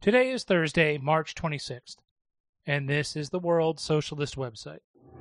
Today is Thursday, March 26th, and this is the World Socialist website.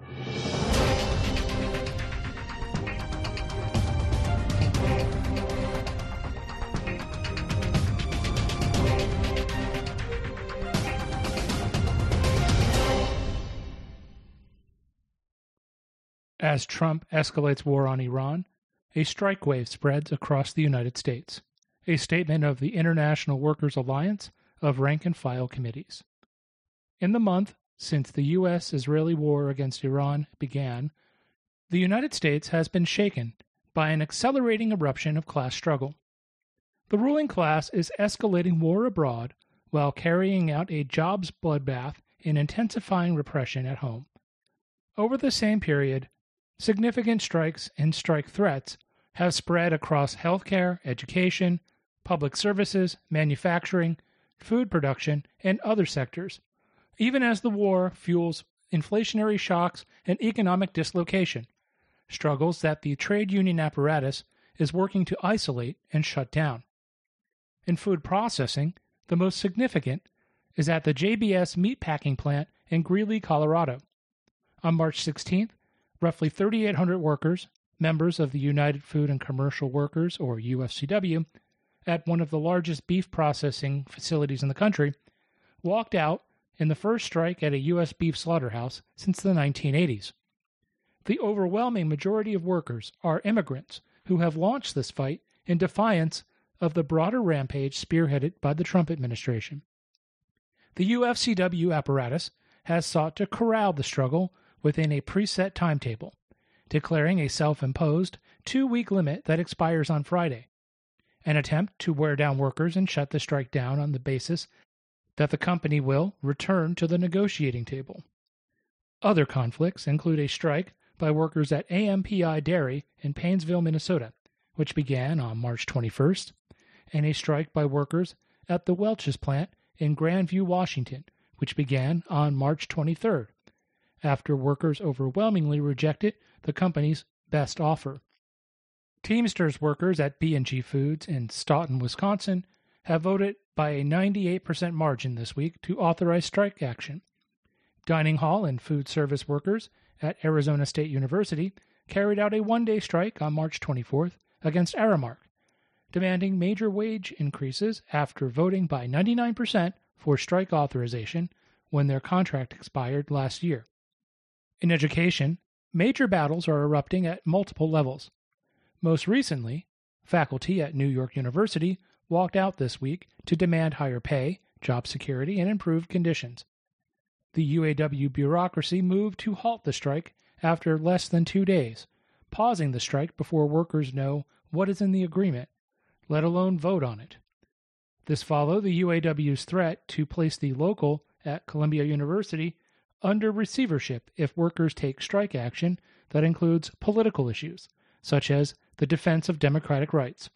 As Trump escalates war on Iran, a strike wave spreads across the United States. A statement of the International Workers Alliance of rank-and-file committees. In the month since the U.S.-Israeli war against Iran began, the United States has been shaken by an accelerating eruption of class struggle. The ruling class is escalating war abroad while carrying out a jobs bloodbath in intensifying repression at home. Over the same period, significant strikes and strike threats have spread across healthcare, education, public services, manufacturing, food production, and other sectors, even as the war fuels inflationary shocks and economic dislocation, struggles that the trade union apparatus is working to isolate and shut down. In food processing, the most significant is at the JBS meatpacking plant in Greeley, Colorado. On March 16th, roughly 3,800 workers, members of the United Food and Commercial Workers, or UFCW, at one of the largest beef processing facilities in the country, walked out in the first strike at a U.S. beef slaughterhouse since the 1980s. The overwhelming majority of workers are immigrants who have launched this fight in defiance of the broader rampage spearheaded by the Trump administration. The UFCW apparatus has sought to corral the struggle within a preset timetable, declaring a self-imposed 2-week limit that expires on Friday. An attempt to wear down workers and shut the strike down on the basis that the company will return to the negotiating table. Other conflicts include a strike by workers at AMPI Dairy in Paynesville, Minnesota, which began on March 21st, and a strike by workers at the Welch's plant in Grandview, Washington, which began on March 23rd, after workers overwhelmingly rejected the company's best offer. Teamsters workers at B&G Foods in Stoughton, Wisconsin, have voted by a 98% margin this week to authorize strike action. Dining hall and food service workers at Arizona State University carried out a one-day strike on March 24th against Aramark, demanding major wage increases after voting by 99% for strike authorization when their contract expired last year. In education, major battles are erupting at multiple levels. Most recently, faculty at New York University walked out this week to demand higher pay, job security, and improved conditions. The UAW bureaucracy moved to halt the strike after less than 2 days, pausing the strike before workers know what is in the agreement, let alone vote on it. This followed the UAW's threat to place the local at Columbia University under receivership if workers take strike action that includes political issues, such as the defense of democratic rights.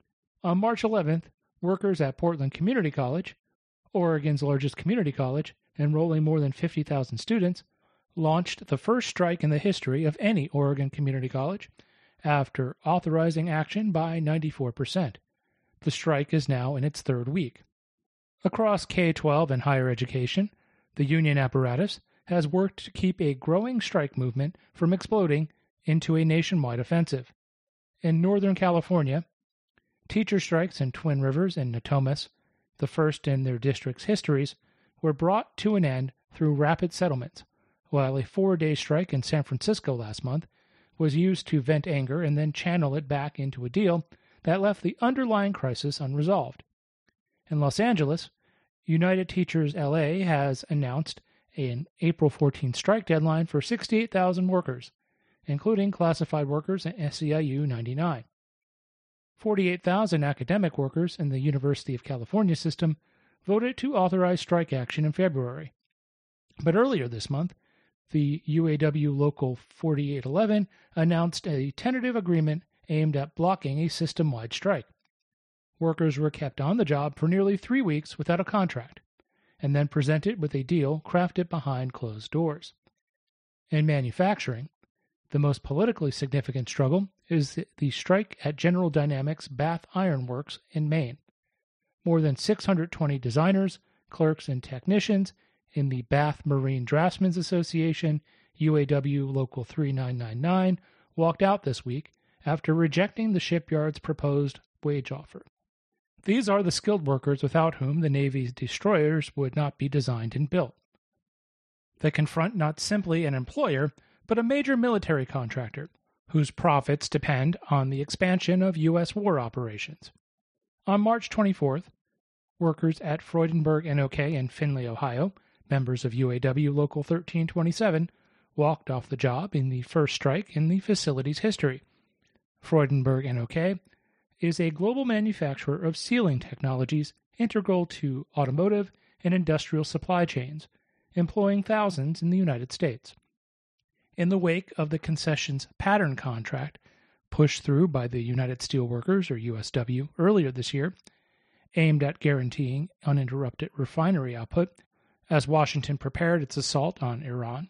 On March 11th, workers at Portland Community College, Oregon's largest community college, enrolling more than 50,000 students, launched the first strike in the history of any Oregon community college after authorizing action by 94%. The strike is now in its third week. Across K-12 and higher education, the union apparatus has worked to keep a growing strike movement from exploding into a nationwide offensive. In Northern California, teacher strikes in Twin Rivers and Natomas, the first in their district's histories, were brought to an end through rapid settlements, while a 4-day strike in San Francisco last month was used to vent anger and then channel it back into a deal that left the underlying crisis unresolved. In Los Angeles, United Teachers LA has announced an April 14th strike deadline for 68,000 workers, including classified workers at SEIU 99. 48,000 academic workers in the University of California system voted to authorize strike action in February. But earlier this month, the UAW Local 4811 announced a tentative agreement aimed at blocking a system-wide strike. Workers were kept on the job for nearly 3 weeks without a contract, and then presented with a deal crafted behind closed doors. In manufacturing, the most politically significant struggle is the strike at General Dynamics Bath Iron Works in Maine. More than 620 designers, clerks, and technicians in the Bath Marine Draftsmen's Association, UAW Local 3999, walked out this week after rejecting the shipyard's proposed wage offer. These are the skilled workers without whom the Navy's destroyers would not be designed and built. They confront not simply an employer, but a major military contractor, whose profits depend on the expansion of U.S. war operations. On March 24th, workers at Freudenberg NOK in Findlay, Ohio, members of UAW Local 1327, walked off the job in the first strike in the facility's history. Freudenberg NOK is a global manufacturer of sealing technologies integral to automotive and industrial supply chains, employing thousands in the United States. In the wake of the concessions pattern contract pushed through by the United Steelworkers, or USW, earlier this year, aimed at guaranteeing uninterrupted refinery output, as Washington prepared its assault on Iran,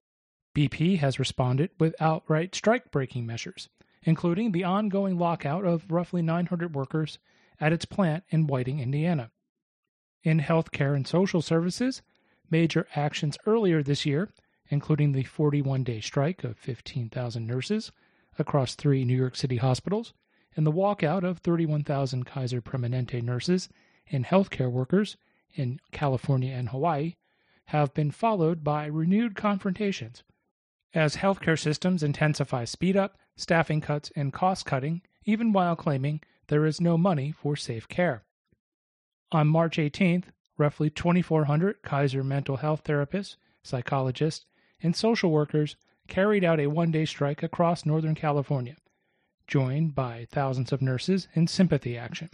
BP has responded with outright strike-breaking measures, including the ongoing lockout of roughly 900 workers at its plant in Whiting, Indiana. In healthcare and social services, major actions earlier this year, including the 41-day strike of 15,000 nurses across 3 New York City hospitals and the walkout of 31,000 Kaiser Permanente nurses and healthcare workers in California and Hawaii, have been followed by renewed confrontations as healthcare systems intensify speed-up, staffing cuts, and cost-cutting, even while claiming there is no money for safe care. On March 18th, roughly 2,400 Kaiser mental health therapists, psychologists, and social workers carried out a one-day strike across Northern California, joined by thousands of nurses in sympathy action.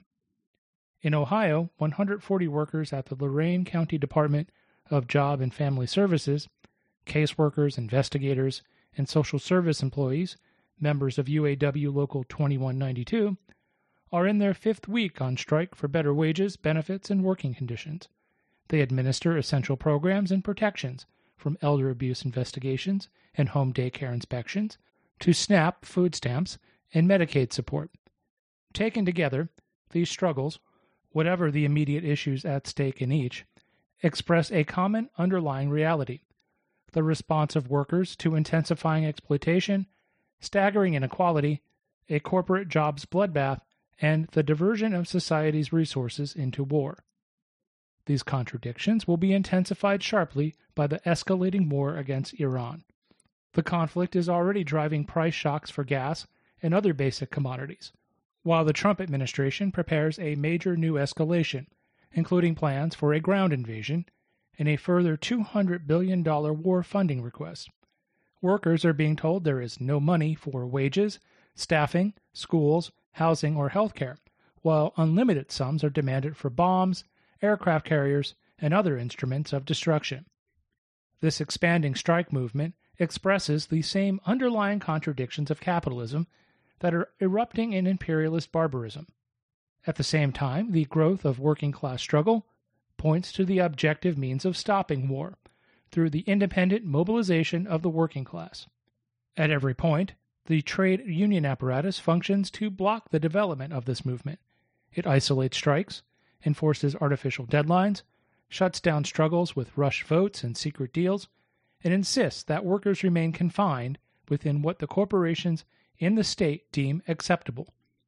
In Ohio, 140 workers at the Lorain County Department of Job and Family Services, caseworkers, investigators, and social service employees, members of UAW Local 2192, are in their 5th week on strike for better wages, benefits, and working conditions. They administer essential programs and protections, from elder abuse investigations and home daycare inspections to SNAP food stamps and Medicaid support. Taken together, these struggles, whatever the immediate issues at stake in each, express a common underlying reality: the response of workers to intensifying exploitation, staggering inequality, a corporate jobs bloodbath, and the diversion of society's resources into war. These contradictions will be intensified sharply by the escalating war against Iran. The conflict is already driving price shocks for gas and other basic commodities, while the Trump administration prepares a major new escalation, including plans for a ground invasion and a further $200 billion war funding request. Workers are being told there is no money for wages, staffing, schools, housing, or health care, while unlimited sums are demanded for bombs, aircraft carriers, and other instruments of destruction. This expanding strike movement expresses the same underlying contradictions of capitalism that are erupting in imperialist barbarism. At the same time, the growth of working-class struggle points to the objective means of stopping war through the independent mobilization of the working class. At every point, the trade union apparatus functions to block the development of this movement. It isolates strikes, enforces artificial deadlines, shuts down struggles with rush votes and secret deals, and insists that workers remain confined within what the corporations in the state deem acceptable.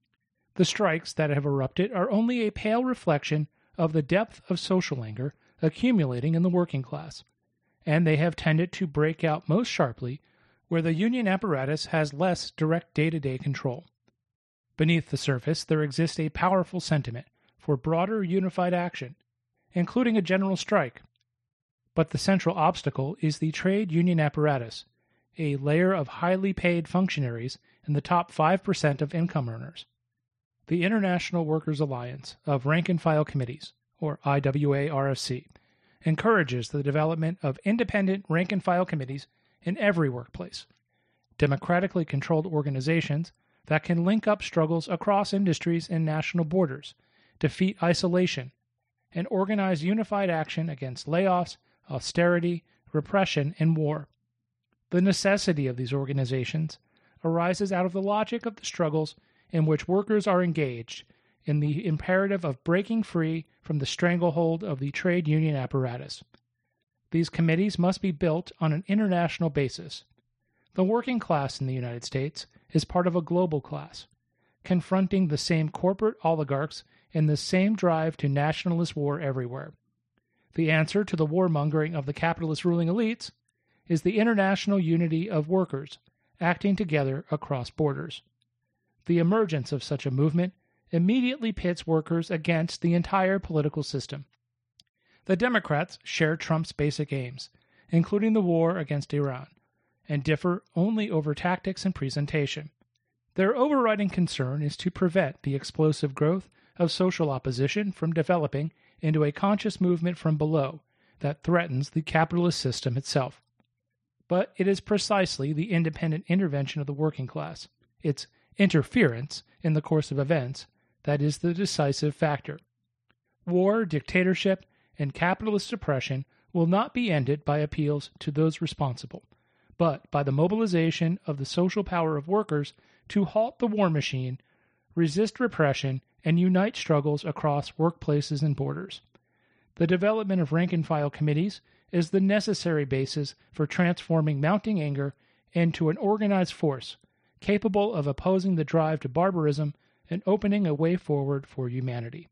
The strikes that have erupted are only a pale reflection of the depth of social anger accumulating in the working class, and they have tended to break out most sharply where the union apparatus has less direct day-to-day control. Beneath the surface, there exists a powerful sentiment for broader unified action, including a general strike. But the central obstacle is the trade union apparatus, a layer of highly paid functionaries in the top 5% of income earners. The International Workers Alliance of Rank-and-File Committees, or IWA-RFC, encourages the development of independent rank-and-file committees in every workplace, democratically controlled organizations that can link up struggles across industries and national borders, defeat isolation, and organize unified action against layoffs, austerity, repression, and war. The necessity of these organizations arises out of the logic of the struggles in which workers are engaged in the imperative of breaking free from the stranglehold of the trade union apparatus. These committees must be built on an international basis. The working class in the United States is part of a global class, confronting the same corporate oligarchs in the same drive to nationalist war everywhere. The answer to the warmongering of the capitalist ruling elites is the international unity of workers acting together across borders. The emergence of such a movement immediately pits workers against the entire political system. The Democrats share Trump's basic aims, including the war against Iran, and differ only over tactics and presentation. Their overriding concern is to prevent the explosive growth of social opposition from developing into a conscious movement from below that threatens the capitalist system itself. But it is precisely the independent intervention of the working class, its interference in the course of events, that is the decisive factor. War, dictatorship, and capitalist suppression will not be ended by appeals to those responsible, but by the mobilization of the social power of workers to halt the war machine, resist repression, and unite struggles across workplaces and borders. The development of rank-and-file committees is the necessary basis for transforming mounting anger into an organized force capable of opposing the drive to barbarism and opening a way forward for humanity.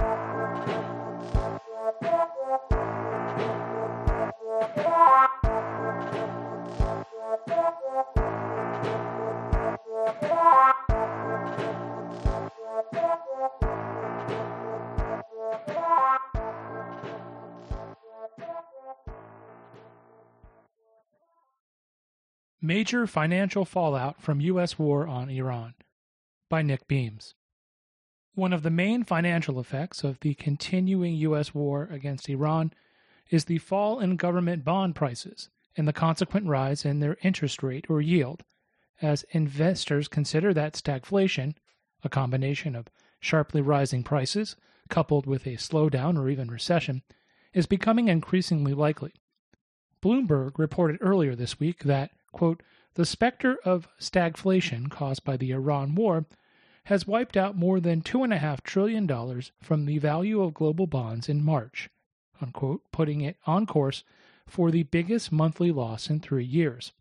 Major Financial Fallout from U.S. War on Iran by Nick Beams. One of the main financial effects of the continuing U.S. war against Iran is the fall in government bond prices and the consequent rise in their interest rate or yield, as investors consider that stagflation, a combination of sharply rising prices coupled with a slowdown or even recession, is becoming increasingly likely. Bloomberg reported earlier this week that, quote, the specter of stagflation caused by the Iran war has wiped out more than $2.5 trillion from the value of global bonds in March, unquote, putting it on course for the biggest monthly loss in 3 years.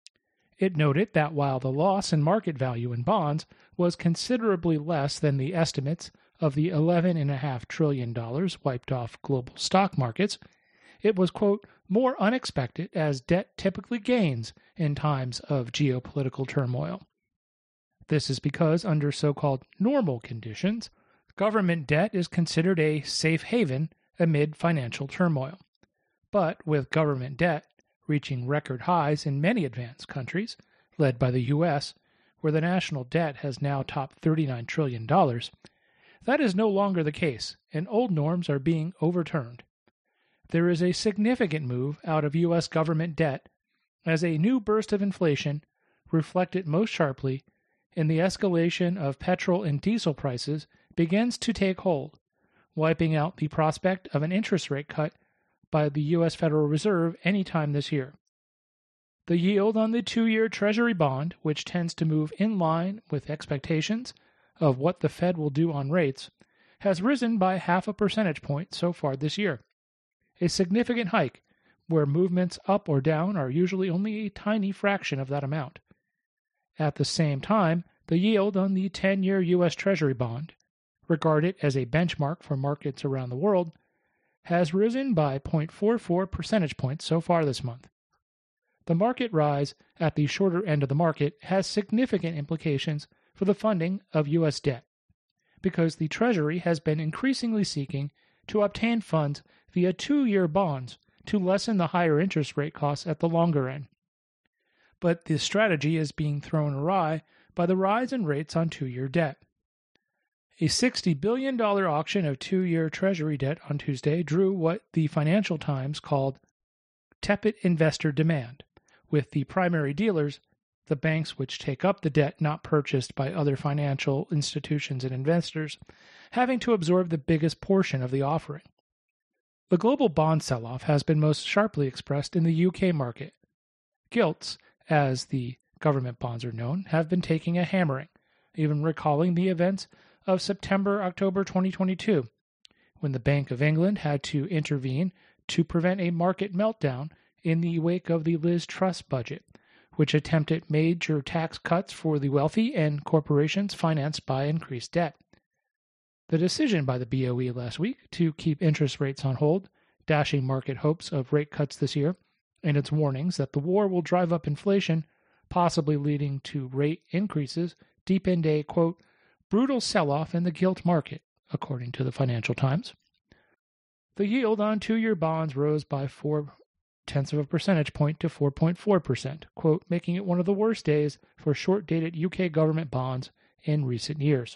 It noted that while the loss in market value in bonds was considerably less than the estimates of the $11.5 trillion wiped off global stock markets, it was, quote, more unexpected as debt typically gains in times of geopolitical turmoil. This is because under so-called normal conditions, government debt is considered a safe haven amid financial turmoil. But with government debt reaching record highs in many advanced countries, led by the U.S., where the national debt has now topped $39 trillion, that is no longer the case, and old norms are being overturned. There is a significant move out of U.S. government debt as a new burst of inflation, reflected most sharply in the escalation of petrol and diesel prices, begins to take hold, wiping out the prospect of an interest rate cut by the U.S. Federal Reserve any time this year. The yield on the 2-year Treasury bond, which tends to move in line with expectations of what the Fed will do on rates, has risen by 0.5 percentage point so far this year. A significant hike, where movements up or down are usually only a tiny fraction of that amount. At the same time, the yield on the 10-year U.S. Treasury bond, regarded as a benchmark for markets around the world, has risen by 0.44 percentage points so far this month. The market rise at the shorter end of the market has significant implications for the funding of U.S. debt, because the Treasury has been increasingly seeking to obtain funds via 2-year bonds to lessen the higher interest rate costs at the longer end. But this strategy is being thrown awry by the rise in rates on 2-year debt. A $60 billion auction of 2-year Treasury debt on Tuesday drew what the Financial Times called tepid investor demand, with the primary dealers, the banks which take up the debt not purchased by other financial institutions and investors, having to absorb the biggest portion of the offering. The global bond sell-off has been most sharply expressed in the UK market. Gilts, as the government bonds are known, have been taking a hammering, even recalling the events of September-October 2022, when the Bank of England had to intervene to prevent a market meltdown in the wake of the Liz Truss budget, which attempted major tax cuts for the wealthy and corporations financed by increased debt. The decision by the BOE last week to keep interest rates on hold, dashing market hopes of rate cuts this year, and its warnings that the war will drive up inflation, possibly leading to rate increases, deepened a, quote, brutal sell-off in the gilt market, according to the Financial Times. The yield on 2-year bonds rose by 0.4 of a percentage point to 4.4%, quote, making it one of the worst days for short-dated UK government bonds in recent years.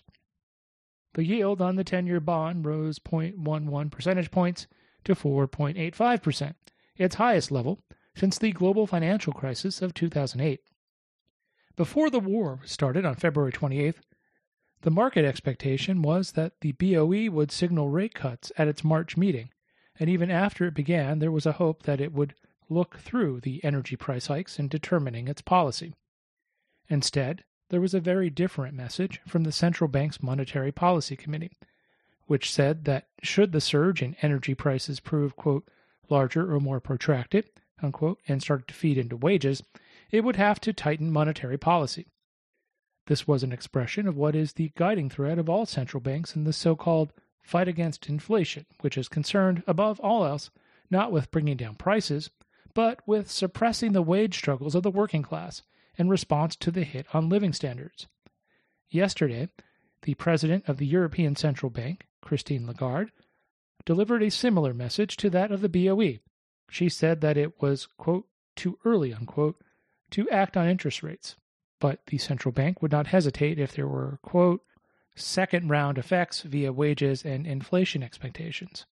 The yield on the 10-year bond rose 0.11 percentage points to 4.85%, its highest level since the global financial crisis of 2008. Before the war started on February 28th, the market expectation was that the BOE would signal rate cuts at its March meeting, and even after it began, there was a hope that it would look through the energy price hikes in determining its policy. Instead, there was a very different message from the central bank's Monetary Policy Committee, which said that should the surge in energy prices prove, quote, larger or more protracted, unquote, and start to feed into wages, it would have to tighten monetary policy. This was an expression of what is the guiding thread of all central banks in the so-called fight against inflation, which is concerned, above all else, not with bringing down prices, but with suppressing the wage struggles of the working class in response to the hit on living standards. Yesterday, the president of the European Central Bank, Christine Lagarde, delivered a similar message to that of the BOE. She said that it was, quote, too early, unquote, to act on interest rates, but the central bank would not hesitate if there were, quote, second-round effects via wages and inflation expectations.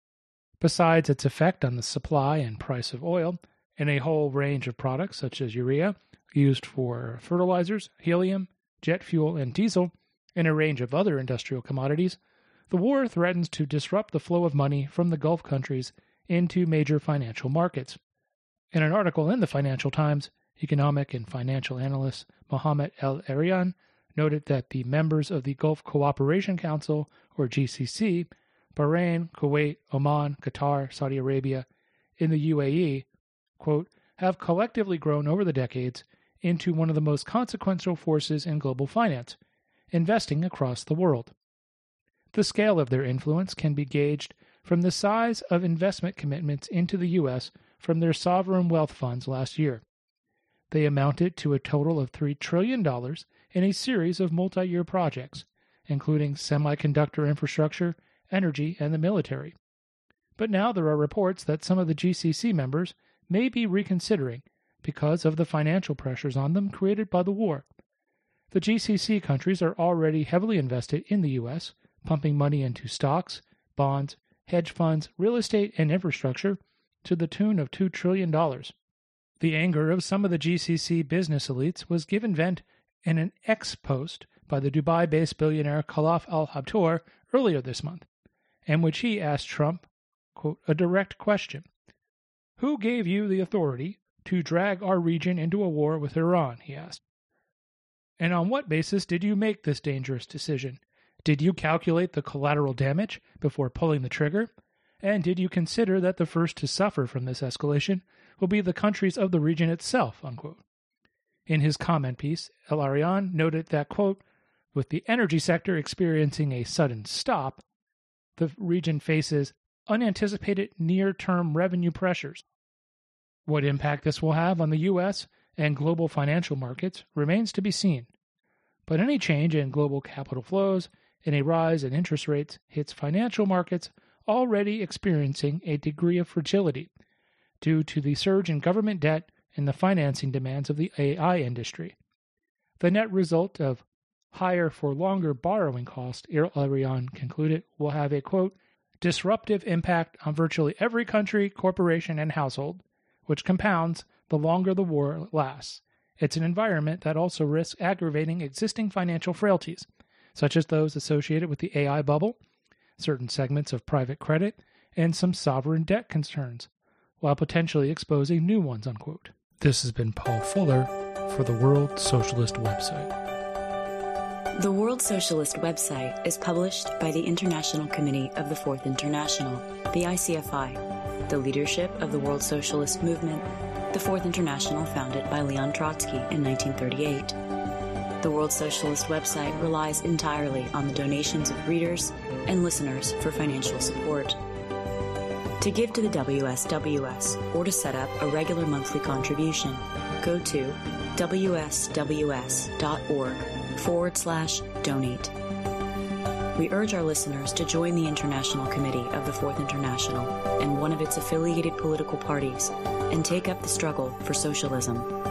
Besides its effect on the supply and price of oil, in a whole range of products such as urea, used for fertilizers, helium, jet fuel, and diesel, and a range of other industrial commodities, the war threatens to disrupt the flow of money from the Gulf countries into major financial markets. In an article in the Financial Times, economic and financial analyst Mohammed El-Erian noted that the members of the Gulf Cooperation Council, or GCC, Bahrain, Kuwait, Oman, Qatar, Saudi Arabia, and the UAE, quote, have collectively grown over the decades into one of the most consequential forces in global finance, investing across the world. The scale of their influence can be gauged from the size of investment commitments into the U.S. from their sovereign wealth funds last year. They amounted to a total of $3 trillion in a series of multi-year projects, including semiconductor infrastructure, energy, and the military. But now there are reports that some of the GCC members may be reconsidering because of the financial pressures on them created by the war. The GCC countries are already heavily invested in the U.S., pumping money into stocks, bonds, hedge funds, real estate, and infrastructure to the tune of $2 trillion. The anger of some of the GCC business elites was given vent in an X post by the Dubai-based billionaire Khalaf al-Habtoor earlier this month, in which he asked Trump, quote, a direct question. Who gave you the authority to drag our region into a war with Iran, he asked. And on what basis did you make this dangerous decision? Did you calculate the collateral damage before pulling the trigger? And did you consider that the first to suffer from this escalation will be the countries of the region itself, unquote. In his comment piece, El-Arian noted that, quote, with the energy sector experiencing a sudden stop, the region faces unanticipated near-term revenue pressures. What impact this will have on the U.S. and global financial markets remains to be seen. But any change in global capital flows and a rise in interest rates hits financial markets already experiencing a degree of fragility due to the surge in government debt and the financing demands of the AI industry. The net result of higher for longer borrowing costs, El-Arian concluded, will have a, quote, disruptive impact on virtually every country, corporation, and household, which compounds the longer the war lasts. It's an environment that also risks aggravating existing financial frailties, such as those associated with the AI bubble, certain segments of private credit, and some sovereign debt concerns, while potentially exposing new ones, unquote. This has been Paul Fuller for the World Socialist website. The World Socialist website is published by the International Committee of the Fourth International, the ICFI, the leadership of the World Socialist movement, the Fourth International founded by Leon Trotsky in 1938. The World Socialist website relies entirely on the donations of readers and listeners for financial support. To give to the WSWS or to set up a regular monthly contribution, go to wsws.org/donate. We urge our listeners to join the International Committee of the Fourth International and one of its affiliated political parties and take up the struggle for socialism.